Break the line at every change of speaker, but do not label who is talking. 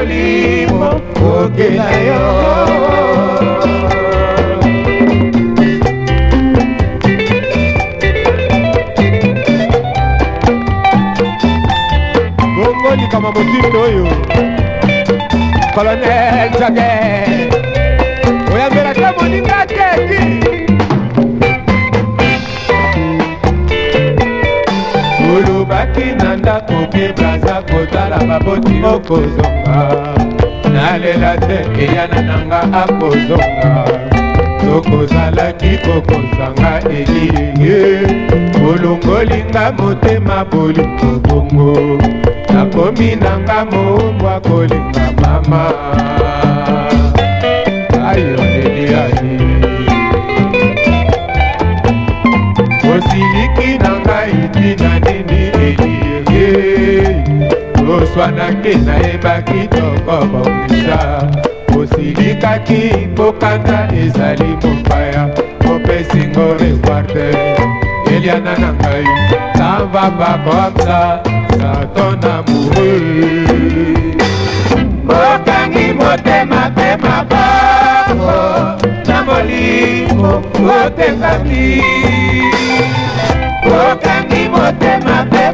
molimo okela yo. Bongo kama motindo oyo Colonel Jage oyambela ka moninga teki olobaki na ndako mpe braza kotala baboti okozonga nalela te eyana nanga akozonga sokozalaki kokosanga eliyeye olongolinga motema bolingo bongo nakomi nanga mombwa kolinga mama ayoleliani osiliki nanga itina nini eliyeye oswanaki nayebaki tokobongisa osilikaki kokanda ezali mopaya opesingo rekwarte eliana na ngai ça va pas comme ça ça ton amoureux bokangi motema mpe maboko na molimo otengami bokangi motema mpe